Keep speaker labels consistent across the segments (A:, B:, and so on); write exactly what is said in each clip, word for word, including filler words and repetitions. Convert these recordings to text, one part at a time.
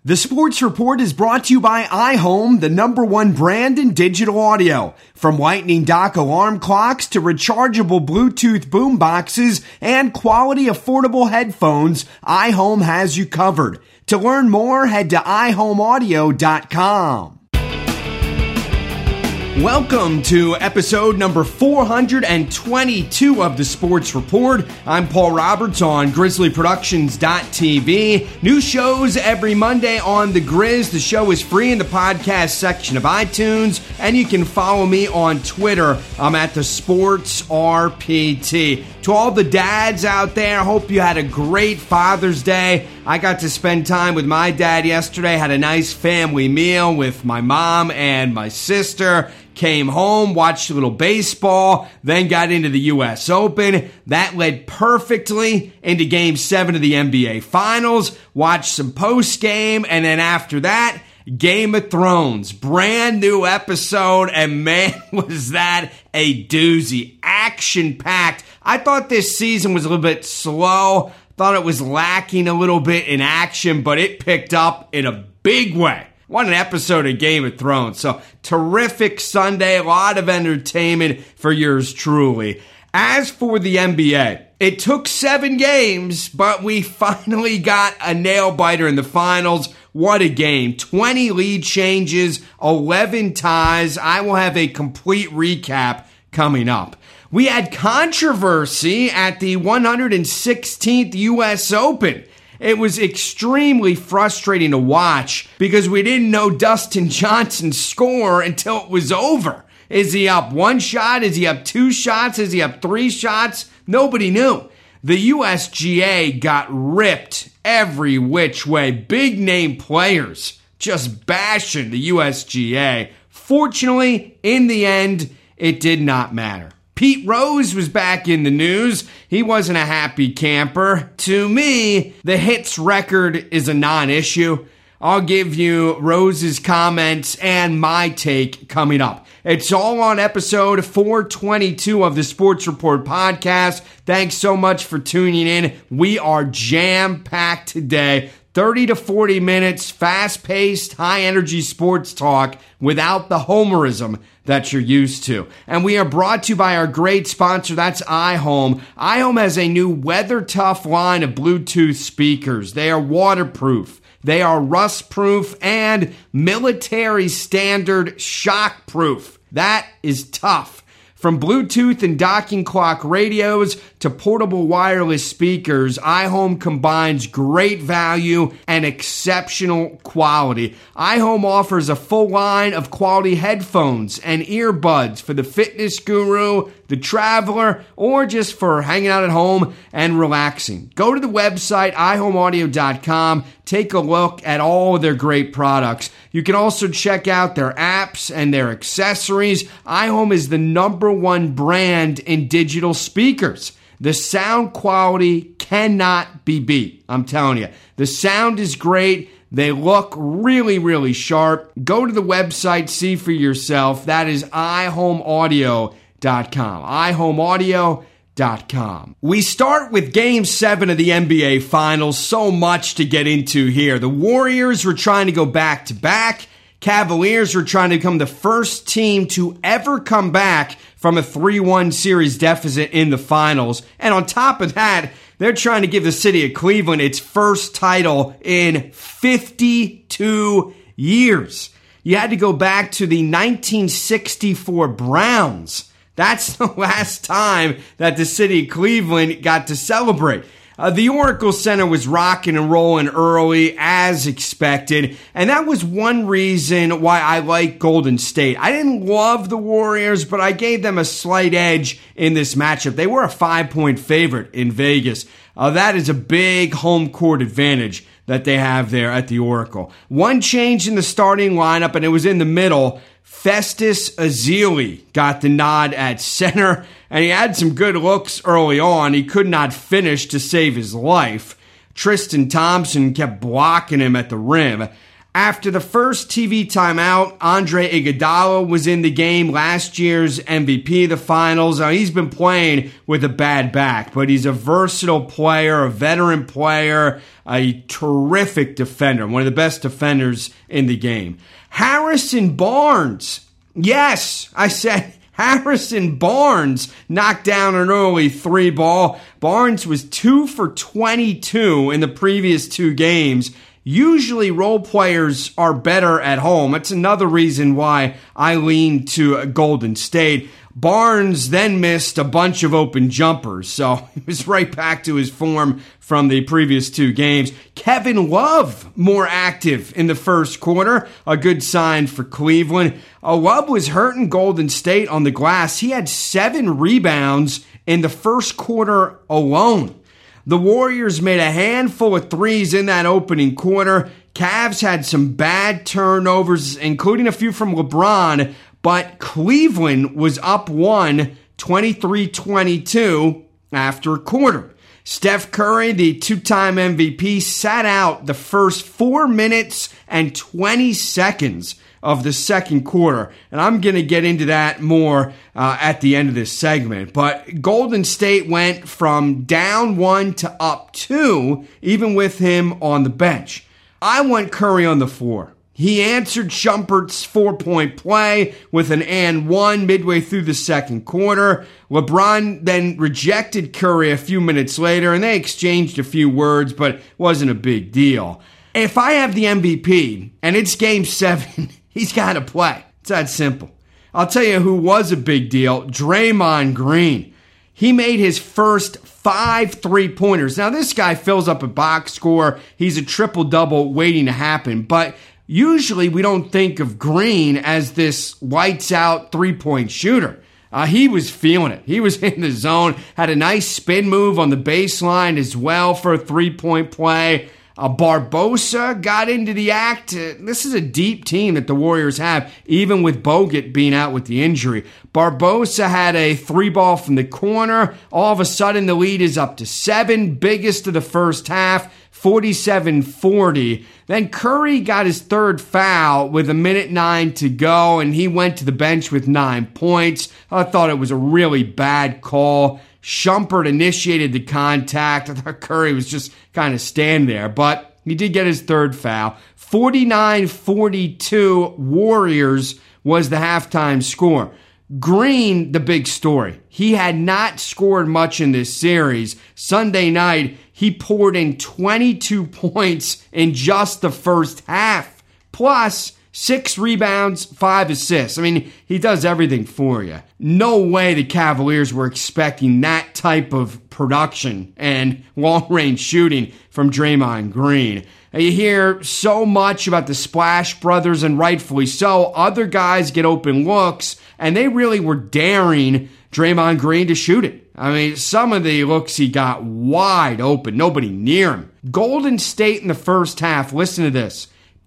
A: The Sports Report is brought to you by iHome, the number one brand in digital audio. From lightning dock alarm clocks to rechargeable Bluetooth boom boxes and quality affordable headphones, iHome has you covered. To learn more, head to i home audio dot com. Welcome to episode number four hundred twenty-two of the Sports Report. I'm Paul Roberts on Grizzly Productions dot t v. New shows every Monday on The Grizz. The show is free in the podcast section of iTunes, and you can follow me on Twitter. I'm at the Sports R P T. To all the dads out there, I hope you had a great Father's Day. I got to spend time with my dad yesterday, had a nice family meal with my mom and my sister. Came home, watched a little baseball, then got into the U S Open. That led perfectly into Game seven of the N B A Finals. Watched some post-game, and then after that, Game of Thrones. Brand new episode, and man, was that a doozy. Action-packed. I thought this season was a little bit slow. Thought it was lacking a little bit in action, but it picked up in a big way. What an episode of Game of Thrones. So, terrific Sunday, a lot of entertainment for yours truly. As for the N B A, it took seven games, but we finally got a nail-biter in the finals. What a game. twenty lead changes, eleven ties. I will have a complete recap coming up. We had controversy at the one hundred sixteenth U S Open. It was extremely frustrating to watch because we didn't know Dustin Johnson's score until it was over. Is he up one shot? Is he up two shots? Is he up three shots? Nobody knew. The U S G A got ripped every which way. Big name players just bashing the U S G A. Fortunately, in the end, it did not matter. Pete Rose was back in the news. He wasn't a happy camper. To me, the hits record is a non-issue. I'll give you Rose's comments and my take coming up. It's all on episode four twenty-two of the Sports Report podcast. Thanks so much for tuning in. We are jam-packed today. thirty to forty minutes, fast-paced, high-energy sports talk without the homerism that you're used to. And we are brought to you by our great sponsor, that's iHome. iHome has a new weather-tough line of Bluetooth speakers. They are waterproof, they are rust-proof, and military-standard shock-proof. That is tough. From Bluetooth and docking clock radios to portable wireless speakers, iHome combines great value and exceptional quality. iHome offers a full line of quality headphones and earbuds for the fitness guru, the traveler, or just for hanging out at home and relaxing. Go to the website i home audio dot com. Take a look at all of their great products. You can also check out their apps and their accessories. iHome is the number one brand in digital speakers. The sound quality cannot be beat. I'm telling you. The sound is great. They look really, really sharp. Go to the website, see for yourself. That is i home audio dot com. i home audio dot com. We start with Game seven of the N B A Finals. So much to get into here. The Warriors were trying to go back-to-back. Cavaliers were trying to become the first team to ever come back from a three one series deficit in the finals. And on top of that, they're trying to give the city of Cleveland its first title in fifty-two years. You had to go back to the nineteen sixty-four Browns. That's the last time that the city of Cleveland got to celebrate. Uh, the Oracle Center was rocking and rolling early as expected, and that was one reason why I like Golden State. I didn't love the Warriors, but I gave them a slight edge in this matchup. They were a five-point favorite in Vegas. Uh, that is a big home court advantage that they have there at the Oracle. One change in the starting lineup, and it was in the middle. Festus Ezeli got the nod at center, and he had some good looks early on. He could not finish to save his life. Tristan Thompson kept blocking him at the rim. After the first T V timeout, Andre Iguodala was in the game, last year's M V P of the finals. Now, he's been playing with a bad back, but he's a versatile player, a veteran player, a terrific defender, one of the best defenders in the game. Harrison Barnes, yes, I said Harrison Barnes knocked down an early three ball. Barnes was two for twenty-two in the previous two games. Usually role players are better at home. That's another reason why I lean to Golden State. Barnes then missed a bunch of open jumpers, so he was right back to his form from the previous two games. Kevin Love, more active in the first quarter, a good sign for Cleveland. Uh, Love was hurting Golden State on the glass. He had seven rebounds in the first quarter alone. The Warriors made a handful of threes in that opening quarter. Cavs had some bad turnovers, including a few from LeBron, but Cleveland was up one, twenty-three twenty-two after a quarter. Steph Curry, the two-time M V P, sat out the first four minutes and twenty seconds of the second quarter. And I'm going to get into that more uh, at the end of this segment. But Golden State went from down one to up two, even with him on the bench. I want Curry on the floor. He answered Shumpert's four-point play with an and one midway through the second quarter. LeBron then rejected Curry a few minutes later, and they exchanged a few words, but it wasn't a big deal. If I have the M V P and it's game seven, he's got to play. It's that simple. I'll tell you who was a big deal, Draymond Green. He made his first five three-pointers. Now, this guy fills up a box score. He's a triple-double waiting to happen. But usually we don't think of Green as this lights-out three-point shooter. Uh, he was feeling it. He was in the zone, had a nice spin move on the baseline as well for a three-point play. Uh, Barbosa got into the act. Uh, this is a deep team that the Warriors have, even with Bogut being out with the injury. Barbosa had a three ball from the corner. All of a sudden, the lead is up to seven, biggest of the first half, forty-seven forty. Then Curry got his third foul with a minute nine to go, and he went to the bench with nine points. I thought it was a really bad call. Shumpert initiated the contact. I thought Curry was just kind of stand there, but he did get his third foul. forty-nine forty-two Warriors was the halftime score. Green, the big story. He had not scored much in this series. Sunday night, he poured in twenty-two points in just the first half, plus six rebounds, five assists. I mean, he does everything for you. No way the Cavaliers were expecting that type of production and long-range shooting from Draymond Green. You hear so much about the Splash Brothers, and rightfully so. Other guys get open looks, and they really were daring Draymond Green to shoot it. I mean, some of the looks he got wide open, nobody near him. Golden State in the first half, listen to this,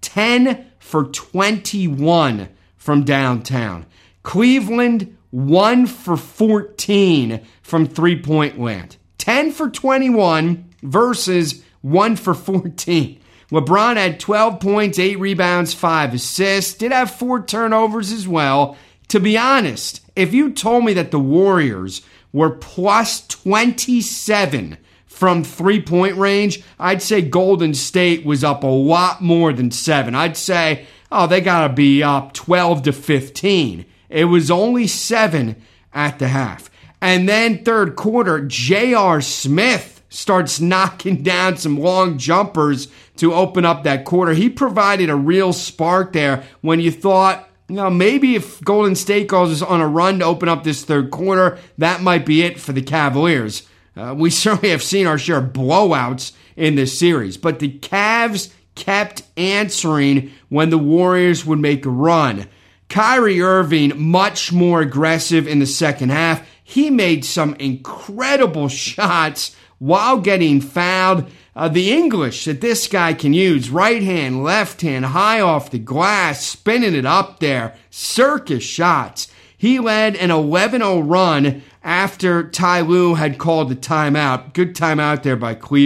A: ten for twenty-one from downtown. Cleveland, one for fourteen from three-point land. ten for twenty-one versus one for fourteen. LeBron had twelve points, eight rebounds, five assists. Did have four turnovers as well. To be honest, if you told me that the Warriors were plus twenty-seven from three-point range, I'd say Golden State was up a lot more than seven. I'd say, oh, they got to be up twelve to fifteen. It was only seven at the half. And then third quarter, J R. Smith starts knocking down some long jumpers to open up that quarter. He provided a real spark there when you thought, you know, maybe if Golden State goes on a run to open up this third quarter, that might be it for the Cavaliers. Uh, we certainly have seen our share of blowouts in this series, but the Cavs kept answering when the Warriors would make a run. Kyrie Irving, much more aggressive in the second half. He made some incredible shots while getting fouled. Uh, the English that this guy can use, right hand, left hand, high off the glass, spinning it up there, circus shots. He led an eleven oh run after Ty Lue had called the timeout. Good timeout there by Cleveland.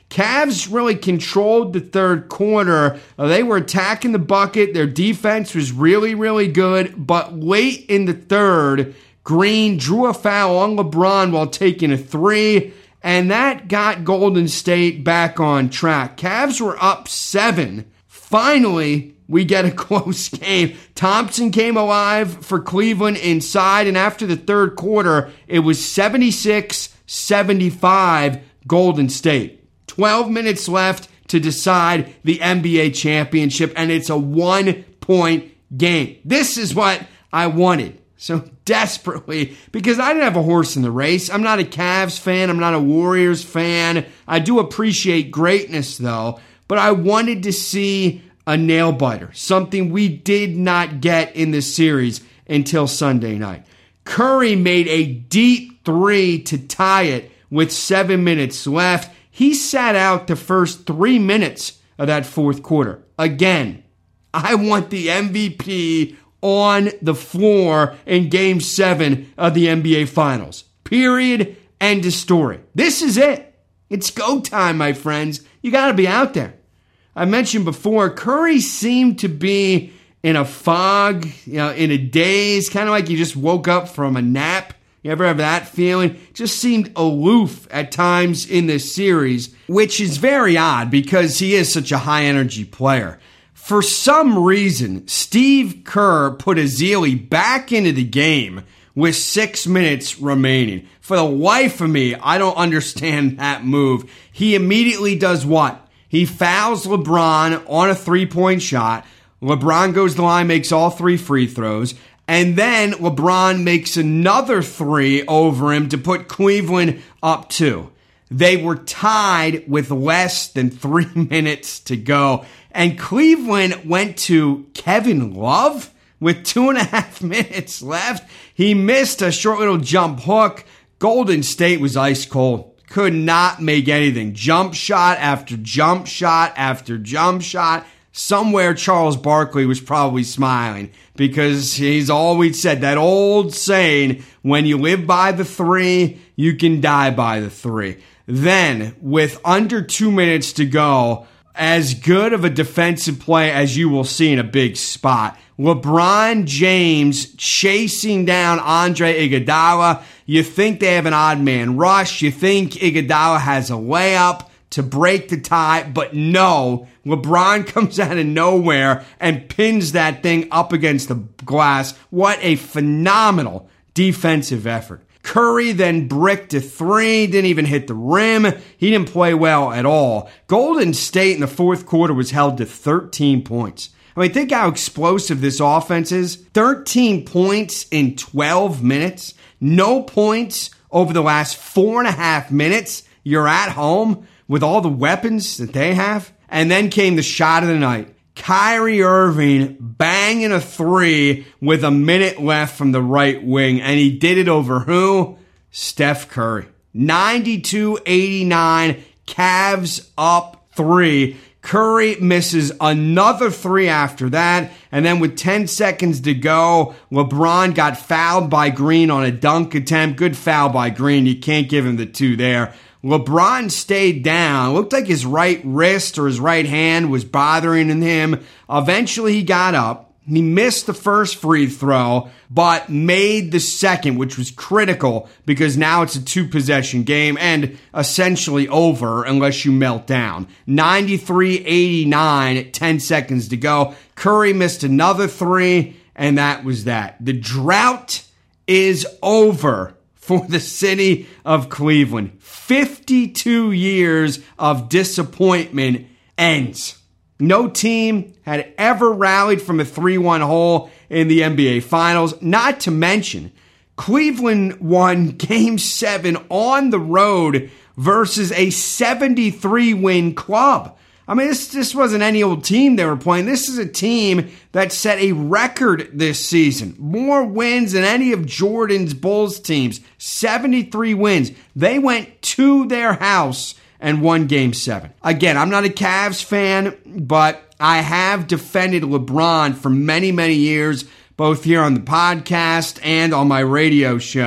A: Cavs really controlled the third quarter. Uh, they were attacking the bucket. Their defense was really, really good. But late in the third, Green drew a foul on LeBron while taking a three, and that got Golden State back on track. Cavs were up seven. Finally, we get a close game. Thompson came alive for Cleveland inside, and after the third quarter, it was seventy-six seventy-five Golden State. twelve minutes left to decide the N B A championship, and it's a one-point game. This is what I wanted so desperately, because I didn't have a horse in the race. I'm not a Cavs fan. I'm not a Warriors fan. I do appreciate greatness, though, but I wanted to see a nail-biter, something we did not get in this series until Sunday night. Curry made a deep three to tie it with seven minutes left. He sat out the first three minutes of that fourth quarter. Again, I want the M V P on the floor in Game seven of the N B A Finals. Period. End of story. This is it. It's go time, my friends. You got to be out there. I mentioned before, Curry seemed to be in a fog, you know, in a daze, kind of like you just woke up from a nap. You ever have that feeling? Just seemed aloof at times in this series, which is very odd because he is such a high-energy player. For some reason, Steve Kerr put Ezeli back into the game with six minutes remaining. For the life of me, I don't understand that move. He immediately does what? He fouls LeBron on a three-point shot. LeBron goes to the line, makes all three free throws. And then LeBron makes another three over him to put Cleveland up two. They were tied with less than three minutes to go. And Cleveland went to Kevin Love with two and a half minutes left. He missed a short little jump hook. Golden State was ice cold. Could not make anything. Jump shot after jump shot after jump shot. Somewhere Charles Barkley was probably smiling because he's always said that old saying, when you live by the three, you can die by the three. Then, with under two minutes to go, as good of a defensive play as you will see in a big spot. LeBron James chasing down Andre Iguodala. You think they have an odd man rush. You think Iguodala has a layup to break the tie, but no. LeBron comes out of nowhere and pins that thing up against the glass. What a phenomenal defensive effort. Curry then bricked a three, didn't even hit the rim. He didn't play well at all. Golden State in the fourth quarter was held to thirteen points. I mean, think how explosive this offense is. thirteen points in twelve minutes. No points over the last four and a half minutes. You're at home with all the weapons that they have. And then came the shot of the night. Kyrie Irving banging a three with a minute left from the right wing. And he did it over who? Steph Curry. ninety-two eighty-nine. Cavs up three. Curry misses another three after that. And then with ten seconds to go, LeBron got fouled by Green on a dunk attempt. Good foul by Green. You can't give him the two there. LeBron stayed down. Looked like his right wrist or his right hand was bothering him. Eventually he got up. He missed the first free throw, but made the second, which was critical because now it's a two-possession game and essentially over unless you melt down. ninety-three eighty-nine, ten seconds to go. Curry missed another three, and that was that. The drought is over for the city of Cleveland. fifty-two years of disappointment ends. No team had ever rallied from a three one hole in the N B A Finals. Not to mention, Cleveland won Game seven on the road versus a seventy-three win club. I mean, this, this wasn't any old team they were playing. This is a team that set a record this season. More wins than any of Jordan's Bulls teams. seventy-three wins. They went to their house and won Game seven. Again, I'm not a Cavs fan, but I have defended LeBron for many, many years, both here on the podcast and on my radio show.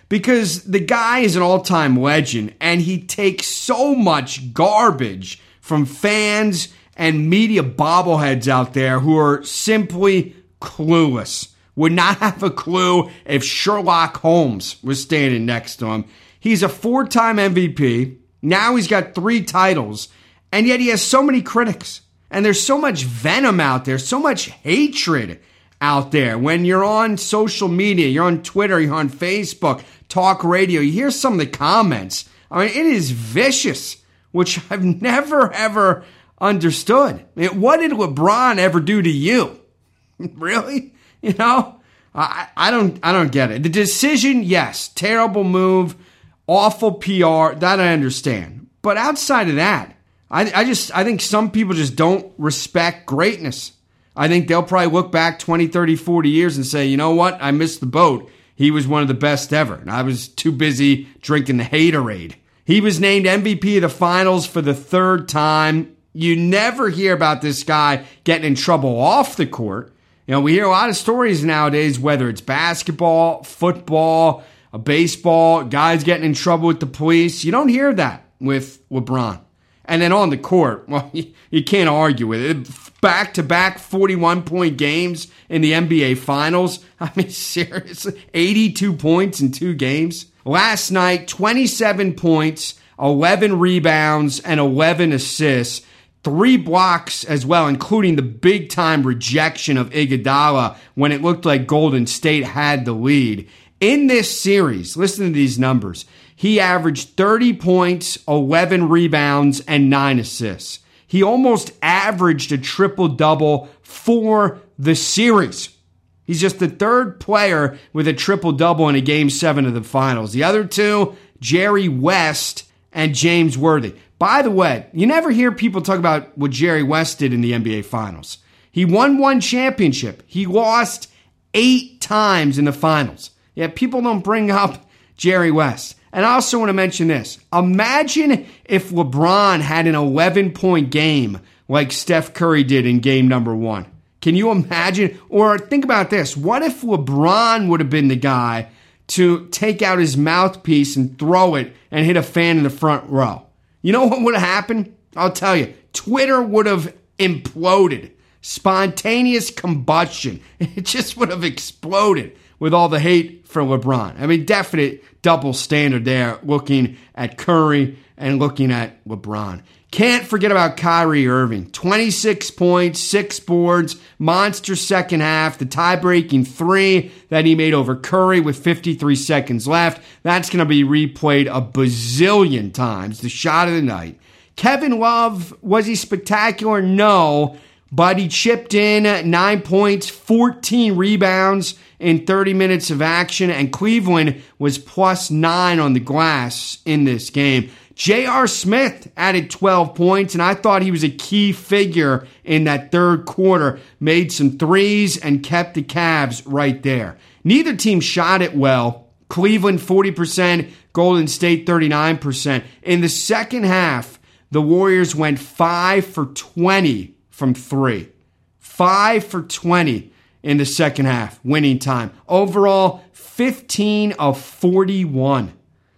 A: because the guy is an all-time legend and he takes so much garbage from fans and media bobbleheads out there who are simply clueless. Would not have a clue if Sherlock Holmes was standing next to him. He's a four-time M V P. Now he's got three titles, and yet he has so many critics. And there's so much venom out there, so much hatred out there. When you're on social media, you're on Twitter, you're on Facebook, talk radio, you hear some of the comments. I mean, it is vicious, which I've never, ever understood. I mean, what did LeBron ever do to you? Really? You know? I, I don't I don't get it. The decision, yes, terrible move, awful P R, that I understand. But outside of that, I, I just I think some people just don't respect greatness. I think they'll probably look back twenty, thirty, forty years and say, you know what? I missed the boat. He was one of the best ever. And I was too busy drinking the haterade. He was named M V P of the finals for the third time. You never hear about this guy getting in trouble off the court. You know, we hear a lot of stories nowadays, whether it's basketball, football, a baseball, guys getting in trouble with the police. You don't hear that with LeBron. And then on the court, well, you, you can't argue with it. Back-to-back forty-one-point games in the N B A Finals. I mean, seriously, eighty-two points in two games. Last night, twenty-seven points, eleven rebounds, and eleven assists. Three blocks as well, including the big-time rejection of Iguodala when it looked like Golden State had the lead. In this series, listen to these numbers. He averaged thirty points, eleven rebounds, and nine assists. He almost averaged a triple-double for the series. He's just the third player with a triple-double in a Game seven of the Finals. The other two, Jerry West and James Worthy. By the way, you never hear people talk about what Jerry West did in the N B A Finals. He won one championship. He lost eight times in the Finals. Yeah, people don't bring up Jerry West. And I also want to mention this. Imagine if LeBron had an eleven-point game like Steph Curry did in game number one. Can you imagine? Or think about this. What if LeBron would have been the guy to take out his mouthpiece and throw it and hit a fan in the front row? You know what would have happened? I'll tell you. Twitter would have imploded. Spontaneous combustion. It just would have exploded with all the hate for LeBron. I mean, definite double standard there, looking at Curry and looking at LeBron. Can't forget about Kyrie Irving. twenty-six points, six boards, monster second half, the tie-breaking three that he made over Curry with fifty-three seconds left. That's going to be replayed a bazillion times, the shot of the night. Kevin Love, was he spectacular? No, but he chipped in nine points, fourteen rebounds in thirty minutes of action, and Cleveland was plus nine on the glass in this game. J R. Smith added twelve points, and I thought he was a key figure in that third quarter. Made some threes and kept the Cavs right there. Neither team shot it well. Cleveland forty percent, Golden State thirty-nine percent. In the second half, the Warriors went five for twenty from three. five for twenty in the second half, winning time. Overall, fifteen of forty-one.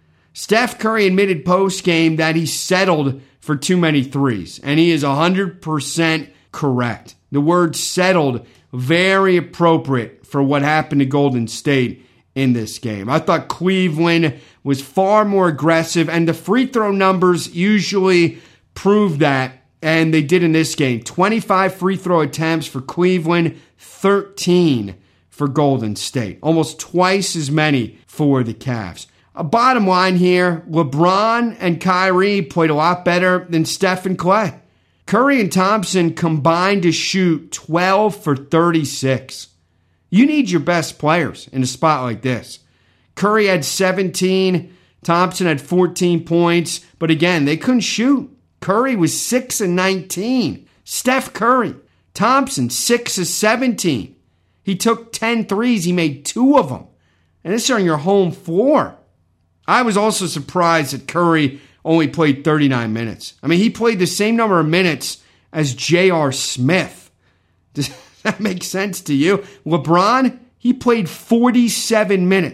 A: Steph Curry admitted post-game that he settled for too many threes, and he is one hundred percent correct. The word settled, very appropriate for what happened to Golden State in this game. I thought Cleveland was far more aggressive, and the free throw numbers usually prove that, and they did in this game. twenty-five free throw attempts for Cleveland, thirteen for Golden State. Almost twice as many for the Cavs. A bottom line here, LeBron and Kyrie played a lot better than Steph and Clay. Curry and Thompson combined to shoot twelve for thirty-six. You need your best players in a spot like this. Curry had seventeen, Thompson had fourteen points, but again, they couldn't shoot. Curry was six and nineteen. Steph Curry. Thompson, six of seventeen. He took ten threes, he made two of them. And this is on your home floor. I was also surprised that Curry only played thirty-nine minutes. I mean, he played the same number of minutes as J R. Smith. Does that make sense to you? LeBron, he played forty-seven minutes.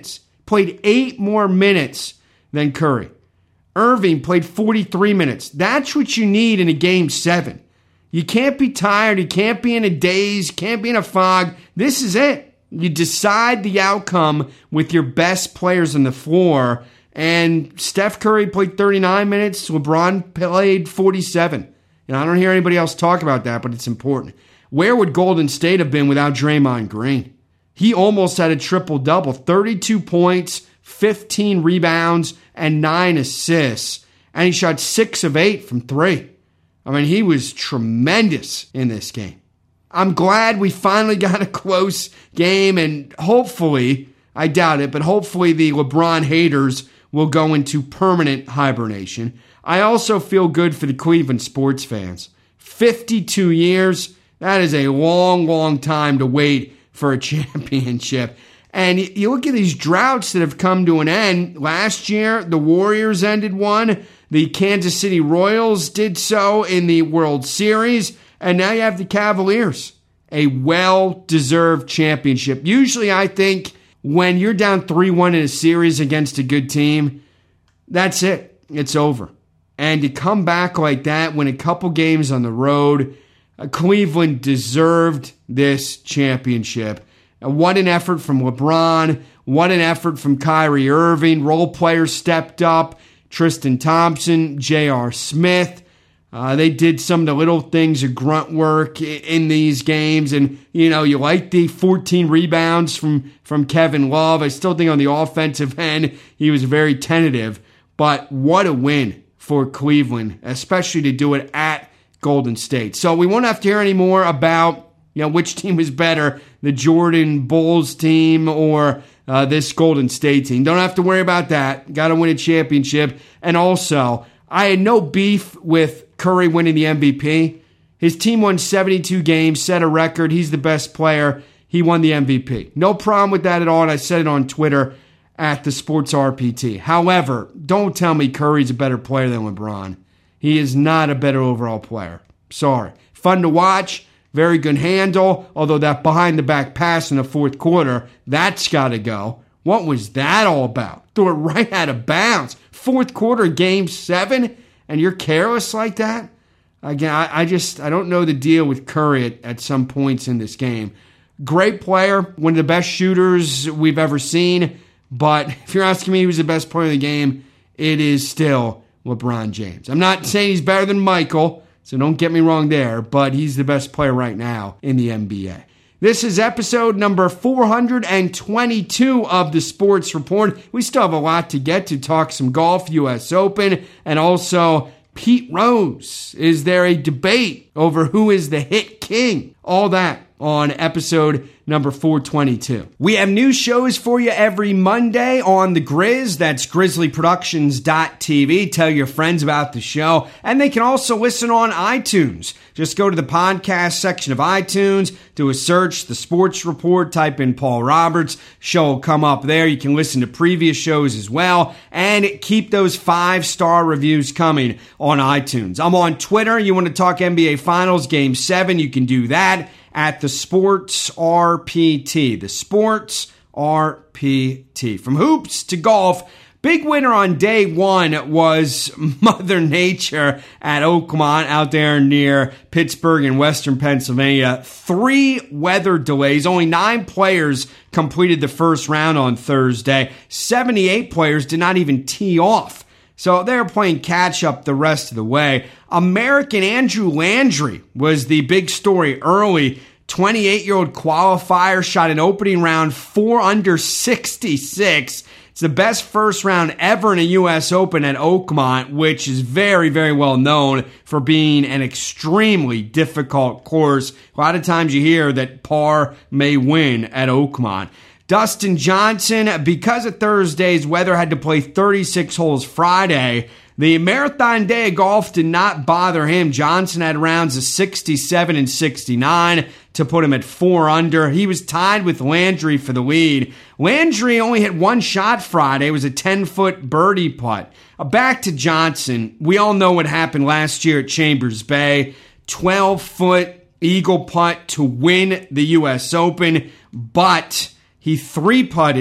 A: played eight more minutes than Curry. Irving played forty-three minutes. That's what you need in a game seven. You can't be tired. You can't be in a daze. You can't be in a fog. This is it. You decide the outcome with your best players on the floor. And Steph Curry played thirty-nine minutes. LeBron played forty-seven. And I don't hear anybody else talk about that, but it's important. Where would Golden State have been without Draymond Green? He almost had a triple-double. thirty-two points, fifteen rebounds, and nine assists. And he shot six of eight from three. I mean, he was tremendous in this game. I'm glad we finally got a close game, and hopefully, I doubt it, but hopefully the LeBron haters will go into permanent hibernation. I also feel good for the Cleveland sports fans. fifty-two years, that is a long, long time to wait for a championship. And you look at these droughts that have come to an end. Last year, the Warriors ended one. The Kansas City Royals did so in the World Series. And now you have the Cavaliers. A well-deserved championship. Usually, I think, when you're down three one in a series against a good team, that's it. It's over. And to come back like that, win a couple games on the road, Cleveland deserved this championship. And what an effort from LeBron. What an effort from Kyrie Irving. Role players stepped up. Tristan Thompson, J R. Smith. Uh, they did some of the little things of grunt work in these games. And, you know, you like the fourteen rebounds from, from Kevin Love. I still think on the offensive end, he was very tentative. But what a win for Cleveland, especially to do it at Golden State. So we won't have to hear any more about, you know, which team was better, the Jordan Bulls team or uh, this Golden State team. Don't have to worry about that. Got to win a championship. And also, I had no beef with Curry winning the M V P. His team won seventy-two games, set a record. He's the best player. He won the M V P. No problem with that at all, and I said it on Twitter at the Sports R P T. However, don't tell me Curry's a better player than LeBron. He is not a better overall player. Sorry. Fun to watch. Very good handle. Although that behind-the-back pass in the fourth quarter, that's got to go. What was that all about? Threw it right out of bounds. Fourth quarter, game seven, and you're careless like that? Again, I, I just, I don't know the deal with Curry at, at some points in this game. Great player, one of the best shooters we've ever seen. But if you're asking me who's the best player in the game, it is still LeBron James. I'm not saying he's better than Michael, so don't get me wrong there, but he's the best player right now in the N B A. This is episode number four hundred twenty-two of the Sports Report. We still have a lot to get to, talk some golf, U S Open, and also Pete Rose. Is there a debate over who is the hit king? All that on episode number four twenty-two. We have new shows for you every Monday on the Grizz. That's grizzly productions dot t v. Tell your friends about the show. And they can also listen on iTunes. Just go to the podcast section of iTunes, do a search, The Sports Report, type in Paul Roberts. Show will come up there. You can listen to previous shows as well. And keep those five-star reviews coming on iTunes. I'm on Twitter. You want to talk N B A Finals Game seven, you can do that at the Sports R P T. The Sports R P T. From hoops to golf, big winner on day one was Mother Nature at Oakmont out there near Pittsburgh in western Pennsylvania. Three weather delays. Only nine players completed the first round on Thursday. seventy-eight players did not even tee off. So they're playing catch-up the rest of the way. American Andrew Landry was the big story early. twenty-eight-year-old qualifier shot an opening round four under sixty-six. It's the best first round ever in a U S Open at Oakmont, which is very, very well known for being an extremely difficult course. A lot of times you hear that par may win at Oakmont. Dustin Johnson, because of Thursday's weather, had to play thirty-six holes Friday. The marathon day of golf did not bother him. Johnson had rounds of sixty-seven and sixty-nine to put him at four under. He was tied with Landry for the lead. Landry only hit one shot Friday. It was a ten-foot birdie putt. Back to Johnson. We all know what happened last year at Chambers Bay. twelve-foot eagle putt to win the U S Open, but he three-putted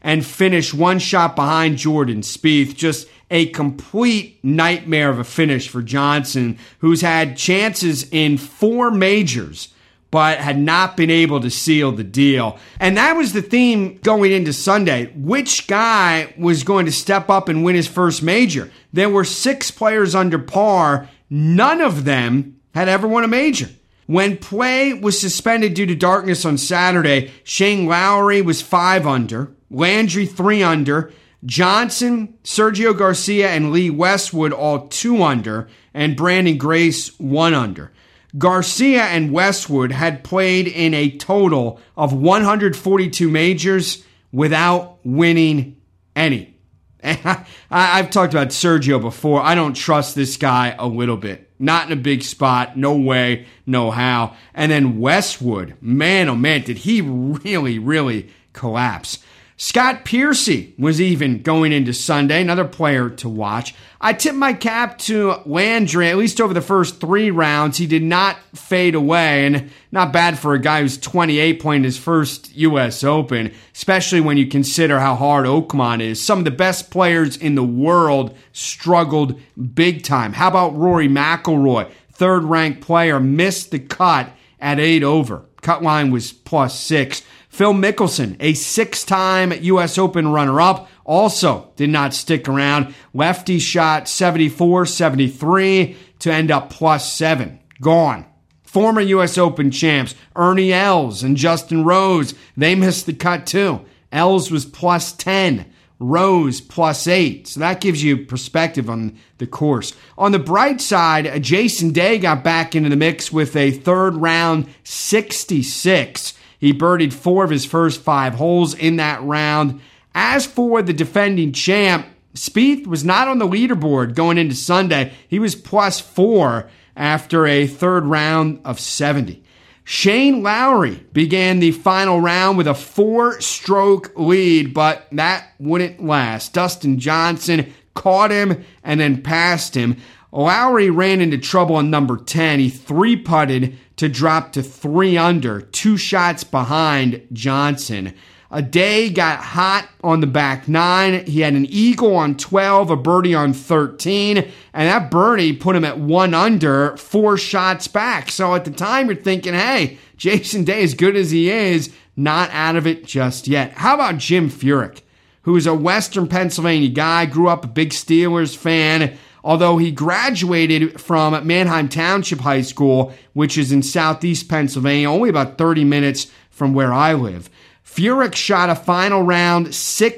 A: and finished one shot behind Jordan Spieth. Just a complete nightmare of a finish for Johnson, who's had chances in four majors, but had not been able to seal the deal. And that was the theme going into Sunday. Which guy was going to step up and win his first major? There were six players under par. None of them had ever won a major. When play was suspended due to darkness on Saturday, Shane Lowry was five under, Landry three under, Johnson, Sergio Garcia, and Lee Westwood all two under, and Brandon Grace one under. Garcia and Westwood had played in a total of one hundred forty-two majors without winning any. I, I've talked about Sergio before. I don't trust this guy a little bit. Not in a big spot. No way, no how. And then Westwood, man, oh man, did he really, really collapse. Scott Piercy was even going into Sunday, another player to watch. I tip my cap to Landry, at least over the first three rounds. He did not fade away, and not bad for a guy who's twenty-eight playing his first U S Open, especially when you consider how hard Oakmont is. Some of the best players in the world struggled big time. How about Rory McIlroy, third-ranked player, missed the cut at eight over. Cut line was plus six. Phil Mickelson, a six-time U S Open runner-up, also did not stick around. Lefty shot seventy-four seventy-three to end up plus seven. Gone. Former U S Open champs Ernie Els and Justin Rose, they missed the cut too. Els was plus ten. Rose plus eight. So that gives you perspective on the course. On the bright side, Jason Day got back into the mix with a third round sixty-six. He birdied four of his first five holes in that round. As for the defending champ, Spieth was not on the leaderboard going into Sunday. He was plus four after a third round of seventy. Shane Lowry began the final round with a four-stroke lead, but that wouldn't last. Dustin Johnson caught him and then passed him. Lowry ran into trouble on number ten. He three-putted to drop to three under, two shots behind Johnson. A day got hot on the back nine. He had an eagle on twelve, a birdie on thirteen, and that birdie put him at one under, four shots back. So at the time, you're thinking, hey, Jason Day, as good as he is, not out of it just yet. How about Jim Furyk, who is a Western Pennsylvania guy, grew up a big Steelers fan, although he graduated from Manheim Township High School, which is in southeast Pennsylvania, only about thirty minutes from where I live. Furyk shot a final round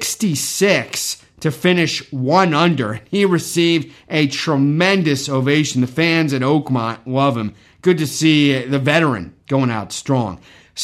A: sixty-six to finish one under. He received a tremendous ovation. The fans at Oakmont love him. Good to see the veteran going out strong.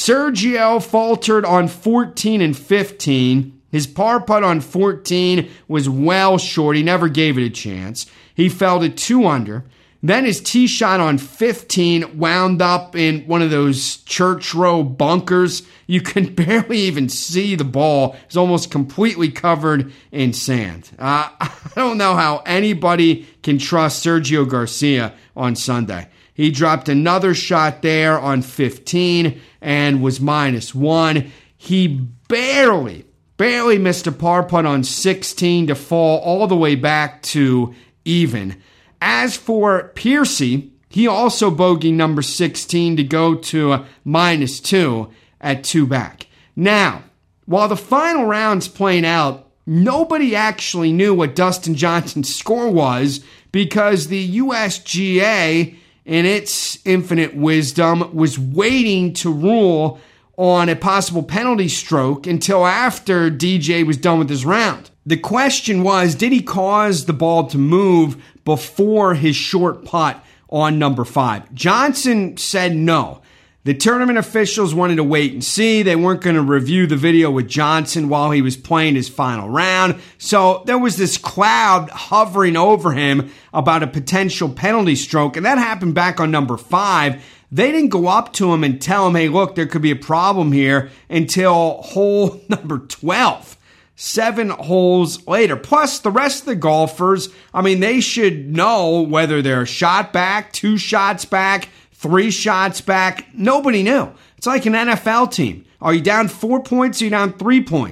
A: Sergio faltered on fourteen and fifteen. His par putt on fourteen was well short. He never gave it a chance. He fell to two under. Then his tee shot on fifteen wound up in one of those church row bunkers. You can barely even see the ball. It's almost completely covered in sand. Uh, I don't know how anybody can trust Sergio Garcia on Sunday. He dropped another shot there on fifteen and was minus one. He barely, barely missed a par putt on sixteen to fall all the way back to even. As for Piercy, he also bogeyed number sixteen to go to a minus two at two back. Now, while the final round's playing out, nobody actually knew what Dustin Johnson's score was because the U S G A, in its infinite wisdom, was waiting to rule on a possible penalty stroke until after D J was done with his round. The question was, did he cause the ball to move before his short putt on number five? Johnson said no. The tournament officials wanted to wait and see. They weren't going to review the video with Johnson while he was playing his final round. So there was this cloud hovering over him about a potential penalty stroke, and that happened back on number five. They didn't go up to him and tell him, hey, look, there could be a problem here until hole number twelve. Seven holes later. Plus, the rest of the golfers, I mean, they should know whether they're a shot back, two shots back, three shots back. Nobody knew. It's like an N F L team. Are you down four points or are you down three points?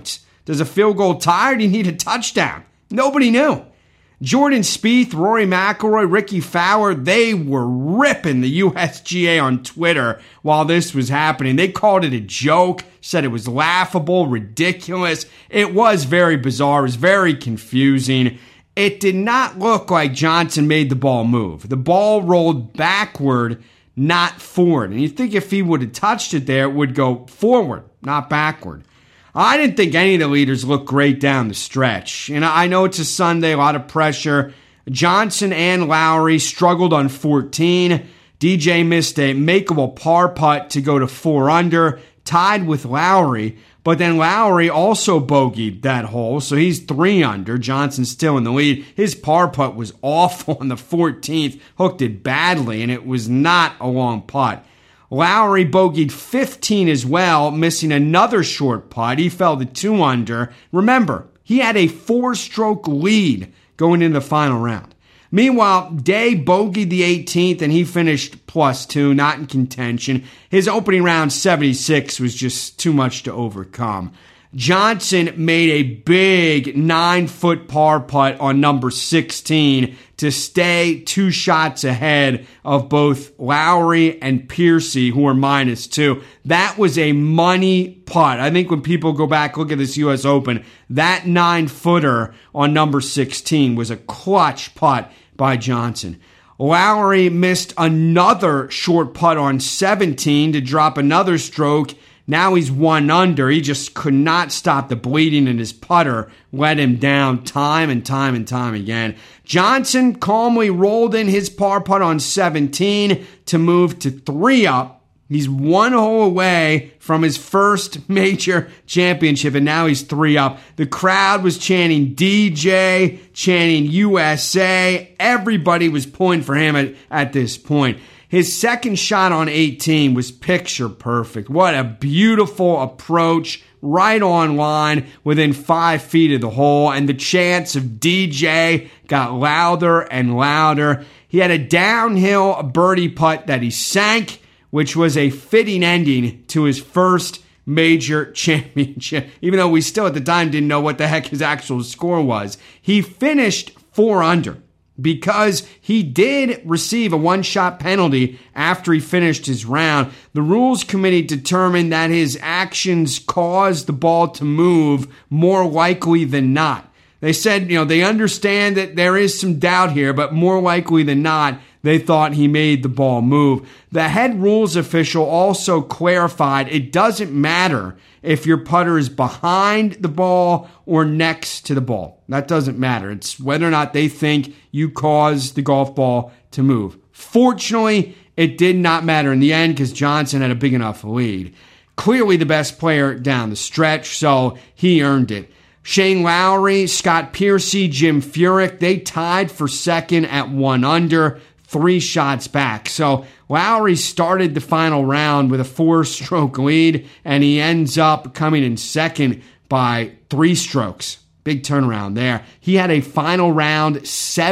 A: Does a field goal tie or do you need a touchdown? Nobody knew. Jordan Spieth, Rory McIlroy, Ricky Fowler, they were ripping the U S G A on Twitter while this was happening. They called it a joke, said it was laughable, ridiculous. It was very bizarre. It was very confusing. It did not look like Johnson made the ball move. The ball rolled backward, not forward. And you think if he would have touched it there, it would go forward, not backward. I didn't think any of the leaders looked great down the stretch. And I know it's a Sunday, a lot of pressure. Johnson and Lowry struggled on fourteen. D J missed a makeable par putt to go to four under, tied with Lowry. But then Lowry also bogeyed that hole, so he's three under. Johnson's still in the lead. His par putt was awful on the fourteenth, hooked it badly, and it was not a long putt. Lowry bogeyed fifteen as well, missing another short putt. He fell to two under. Remember, he had a four-stroke lead going into the final round. Meanwhile, Day bogeyed the eighteenth, and he finished plus two, not in contention. His opening round seventy-six was just too much to overcome. Johnson made a big nine-foot par putt on number sixteen to stay two shots ahead of both Lowry and Piercy, who are minus two. That was a money putt. I think when people go back, look at this U S Open, that nine-footer on number sixteen was a clutch putt by Johnson. Lowry missed another short putt on seventeen to drop another stroke. Now he's one under. He just could not stop the bleeding, and his putter let him down time and time and time again. Johnson calmly rolled in his par putt on seventeen to move to three up. He's one hole away from his first major championship, and now he's three up. The crowd was chanting D J, chanting U S A. Everybody was pulling for him at, at this point. His second shot on eighteen was picture perfect. What a beautiful approach, right on line, within five feet of the hole. And the chants of D J got louder and louder. He had a downhill birdie putt that he sank, which was a fitting ending to his first major championship, even though we still at the time didn't know what the heck his actual score was. He finished four under. Because he did receive a one-shot penalty after he finished his round. The rules committee determined that his actions caused the ball to move more likely than not. They said, you know, they understand that there is some doubt here, but more likely than not, they thought he made the ball move. The head rules official also clarified it doesn't matter if your putter is behind the ball or next to the ball. That doesn't matter. It's whether or not they think you caused the golf ball to move. Fortunately, it did not matter in the end because Johnson had a big enough lead. Clearly the best player down the stretch, so he earned it. Shane Lowry, Scott Piercy, Jim Furyk, they tied for second at one under, three shots back. So Lowry started the final round with a four-stroke lead, and he ends up coming in second by three strokes. Big turnaround there. He had a final round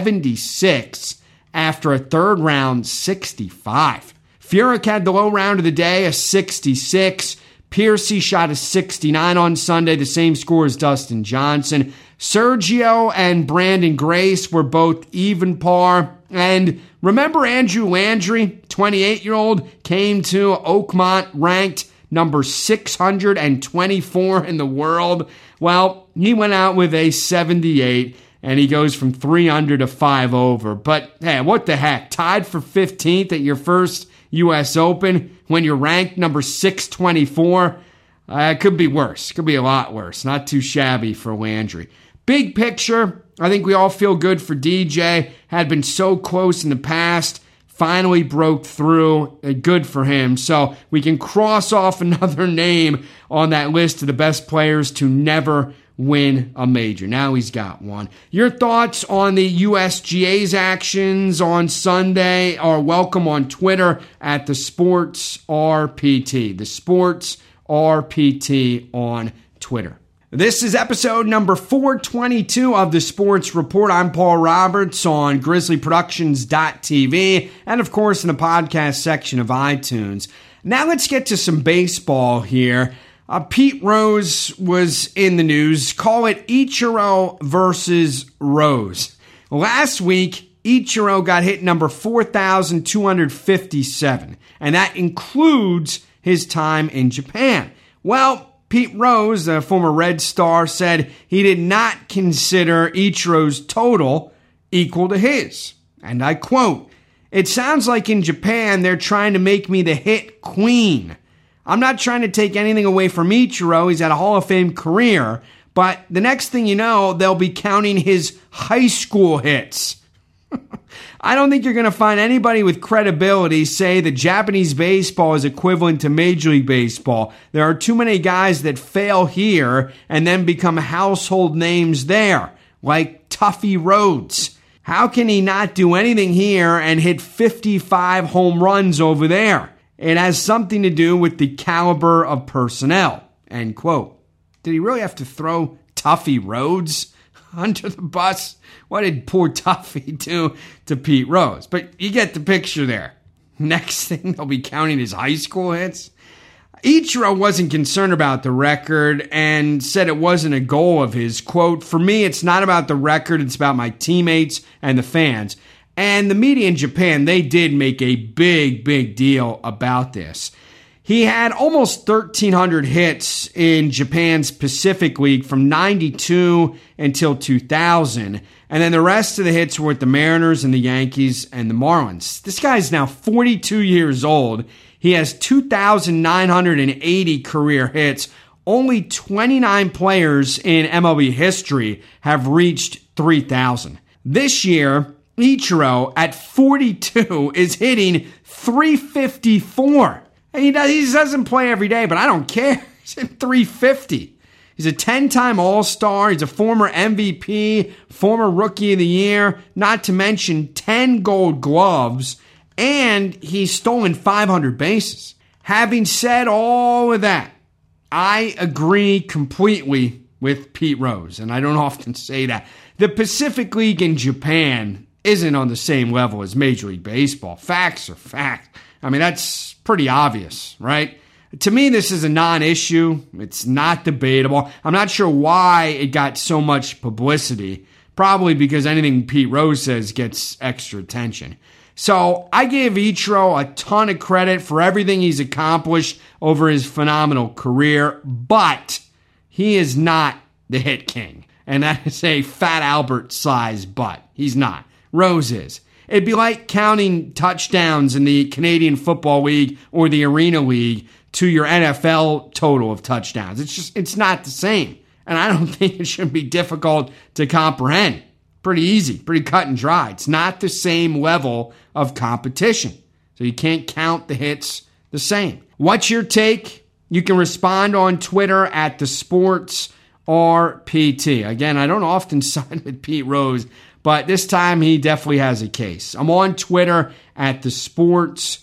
A: seventy-six after a third round sixty-five. Furyk had the low round of the day, a sixty-six. Piercy shot a sixty-nine on Sunday, the same score as Dustin Johnson. Sergio and Brandon Grace were both even par. And remember Andrew Landry, twenty-eight-year-old, came to Oakmont ranked number six hundred twenty-four in the world. Well, he went out with a seventy-eight, and he goes from three under to five over. But, hey, what the heck? Tied for fifteenth at your first U S Open when you're ranked number six twenty-four? Uh, it could be worse. Could be a lot worse. Not too shabby for Landry. Big picture, I think we all feel good for D J. Had been so close in the past. Finally broke through. Good for him. So we can cross off another name on that list of the best players to never win a major. Now he's got one. Your thoughts on the U S G A's actions on Sunday are welcome on Twitter at the Sports R P T. The Sports R P T on Twitter. This is episode number four twenty-two of the Sports Report. I'm Paul Roberts on Grizzly Productions dot T V and, of course, in the podcast section of iTunes. Now let's get to some baseball here. Uh, Pete Rose was in the news. Call it Ichiro versus Rose. Last week, Ichiro got hit number four thousand two hundred fifty-seven, and that includes his time in Japan. Well, Pete Rose, the former Red Star, said he did not consider Ichiro's total equal to his. And I quote, "It sounds like in Japan they're trying to make me the hit queen. I'm not trying to take anything away from Ichiro. He's had a Hall of Fame career. But the next thing you know, they'll be counting his high school hits." I don't think you're going to find anybody with credibility say that Japanese baseball is equivalent to Major League Baseball. There are too many guys that fail here and then become household names there, like Tuffy Rhodes. How can he not do anything here and hit fifty-five home runs over there? It has something to do with the caliber of personnel, end quote. Did he really have to throw Tuffy Rhodes under the bus? What did poor Tuffy do to Pete Rose? But you get the picture there. Next thing, they'll be counting his high school hits. Ichiro wasn't concerned about the record and said it wasn't a goal of his. Quote, "For me, it's not about the record. It's about my teammates and the fans." And the media in Japan, they did make a big, big deal about this. He had almost thirteen hundred hits in Japan's Pacific League from ninety-two until two thousand. And then the rest of the hits were with the Mariners and the Yankees and the Marlins. This guy is now forty-two years old. He has two thousand nine hundred eighty career hits. Only twenty-nine players in M L B history have reached three thousand. This year, Ichiro, at forty-two, is hitting three fifty-four. He doesn't play every day, but I don't care. He's at three fifty. He's a ten-time All-Star. He's a former M V P, former Rookie of the Year, not to mention ten Gold Gloves, and he's stolen five hundred bases. Having said all of that, I agree completely with Pete Rose, and I don't often say that. The Pacific League in Japan isn't on the same level as Major League Baseball. Facts are facts. I mean, that's pretty obvious, right? To me, this is a non-issue. It's not debatable. I'm not sure why it got so much publicity. Probably because anything Pete Rose says gets extra attention. So I give Ichiro a ton of credit for everything he's accomplished over his phenomenal career, but he is not the hit king. And that is a Fat Albert size but. He's not. Rose is. It'd be like counting touchdowns in the Canadian Football League or the Arena League to your N F L total of touchdowns. It's just, it's not the same. And I don't think it should be difficult to comprehend. Pretty easy, pretty cut and dry. It's not the same level of competition. So you can't count the hits the same. What's your take? You can respond on Twitter at the Sports R P T. Again, I don't often side with Pete Rose, but this time he definitely has a case. I'm on Twitter at the Sports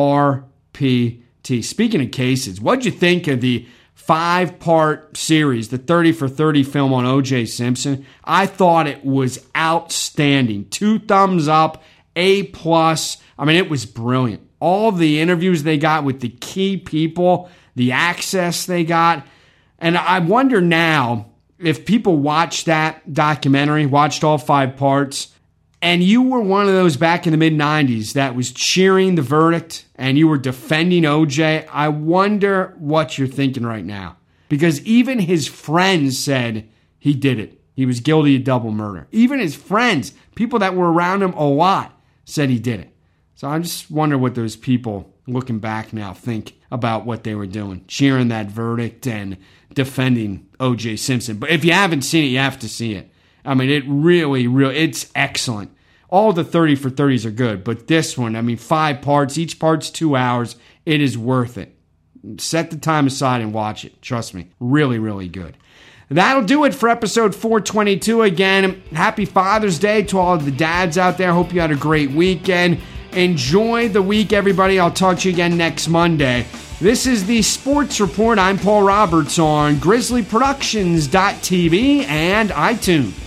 A: R P T. Speaking of cases, what'd you think of the five-part series, the thirty for thirty film on O J Simpson? I thought it was outstanding. Two thumbs up, A plus. I mean, it was brilliant. All of the interviews they got with the key people, the access they got. And I wonder now if people watched that documentary, watched all five parts, and you were one of those back in the mid nineties that was cheering the verdict and you were defending O J, I wonder what you're thinking right now. Because even his friends said he did it. He was guilty of double murder. Even his friends, people that were around him a lot, said he did it. So I just wonder what those people, looking back now, think about what they were doing, cheering that verdict and defending O J Simpson. But if you haven't seen it, you have to see it. I mean, it really, really, it's excellent. All the thirty for thirties are good, but this one, I mean, five parts, each part's two hours. It is worth it. Set the time aside and watch it. Trust me. Really, really good. That'll do it for episode four twenty-two. Again, happy Father's Day to all of the dads out there. Hope you had a great weekend. Enjoy the week, everybody. I'll talk to you again next Monday. This is the Sports Report. I'm Paul Roberts on Grizzly Productions dot T V and iTunes.